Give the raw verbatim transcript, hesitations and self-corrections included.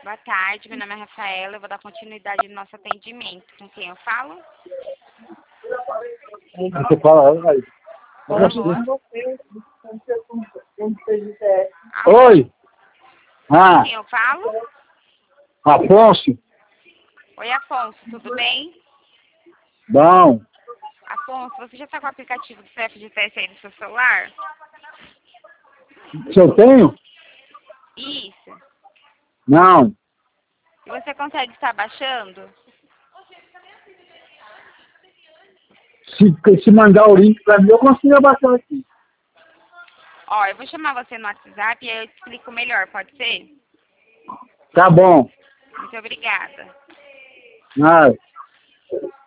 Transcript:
Boa tarde, meu nome é Rafaela, eu vou dar continuidade no nosso atendimento. Com quem eu falo? Você fala, aí. Alô? Oi! Com Ah, quem eu falo? Afonso? Oi, Afonso, tudo bem? Bom. Afonso, você já está com o aplicativo do C F G T S aí no seu celular? Se eu tenho? Isso. Não. E você consegue estar baixando? Se, se mandar o link pra mim, eu consigo abaixar aqui. Ó, eu vou chamar você no WhatsApp e aí eu te explico melhor, pode ser? Tá bom. Muito obrigada. Ah.